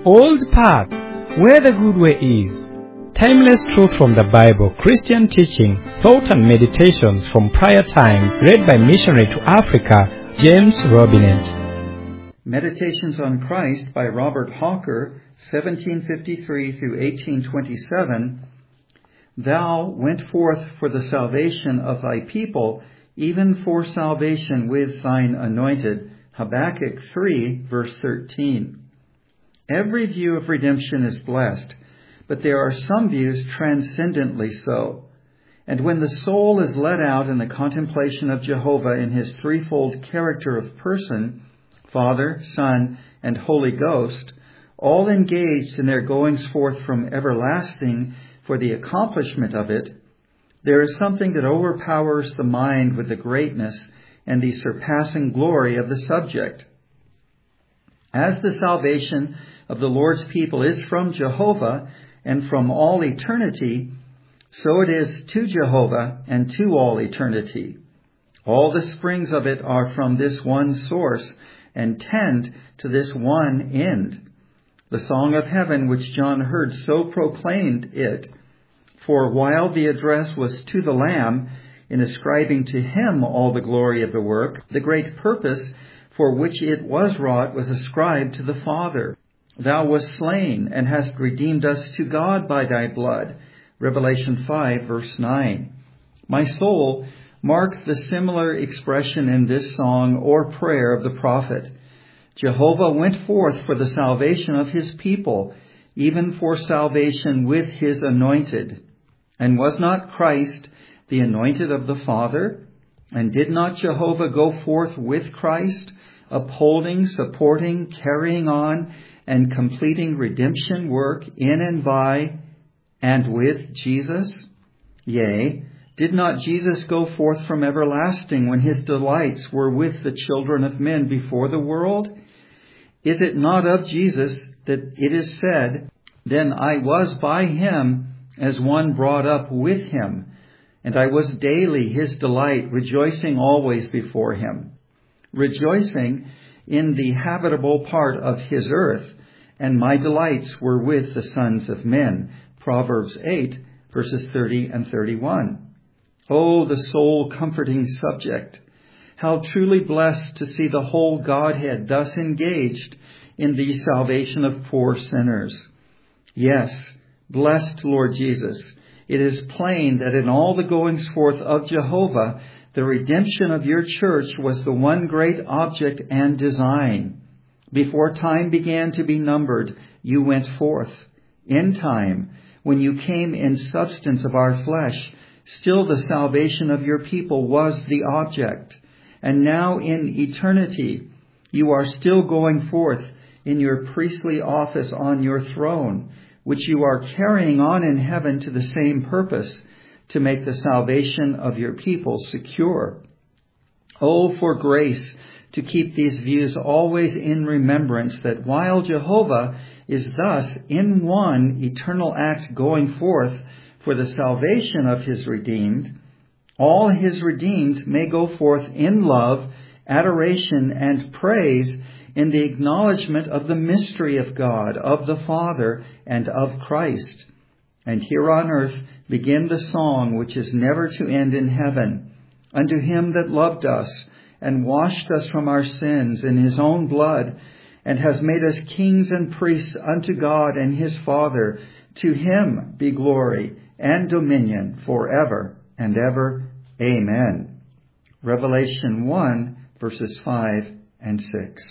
Old paths, where the good way is. Timeless truth from the Bible, Christian teaching, thought and meditations from prior times, read by missionary to Africa, James Robinet. Meditations on Christ by Robert Hawker, 1753 through 1827. Thou went forth for the salvation of thy people, even for salvation with thine anointed. Habakkuk 3, verse 13. Every view of redemption is blessed, but there are some views transcendently so. And when the soul is led out in the contemplation of Jehovah in his threefold character of person, Father, Son, and Holy Ghost, all engaged in their goings forth from everlasting for the accomplishment of it, there is something that overpowers the mind with the greatness and the surpassing glory of the subject. As the salvation of the Lord's people is from Jehovah and from all eternity, so it is to Jehovah and to all eternity. All the springs of it are from this one source and tend to this one end. The song of heaven which John heard so proclaimed it. For while the address was to the Lamb, in ascribing to him all the glory of the work, the great purpose for which it was wrought was ascribed to the Father. Thou wast slain, and hast redeemed us to God by thy blood. Revelation 5, verse 9. My soul, mark the similar expression in this song or prayer of the prophet. Jehovah went forth for the salvation of his people, even for salvation with his anointed. And was not Christ the anointed of the Father? And did not Jehovah go forth with Christ, upholding, supporting, carrying on, and completing redemption work in and by and with Jesus? Yea, did not Jesus go forth from everlasting when his delights were with the children of men before the world? Is it not of Jesus that it is said, Then I was by him as one brought up with him, and I was daily his delight, rejoicing always before him, rejoicing in the habitable part of his earth, and my delights were with the sons of men. Proverbs 8, verses 30 and 31. Oh, the soul-comforting subject! How truly blessed to see the whole Godhead thus engaged in the salvation of poor sinners. Yes, blessed Lord Jesus, it is plain that in all the goings forth of Jehovah, the redemption of your church was the one great object and design. Before time began to be numbered, you went forth. In time, when you came in substance of our flesh, still the salvation of your people was the object. And now in eternity, you are still going forth in your priestly office on your throne, which you are carrying on in heaven to the same purpose, to make the salvation of your people secure. Oh, for grace to keep these views always in remembrance, that while Jehovah is thus in one eternal act going forth for the salvation of his redeemed, all his redeemed may go forth in love, adoration, and praise in the acknowledgement of the mystery of God, of the Father, and of Christ. And here on earth begin the song which is never to end in heaven. Unto him that loved us, and washed us from our sins in his own blood, and has made us kings and priests unto God and his Father, to him be glory and dominion forever and ever. Amen. Revelation 1, verses 5 and 6.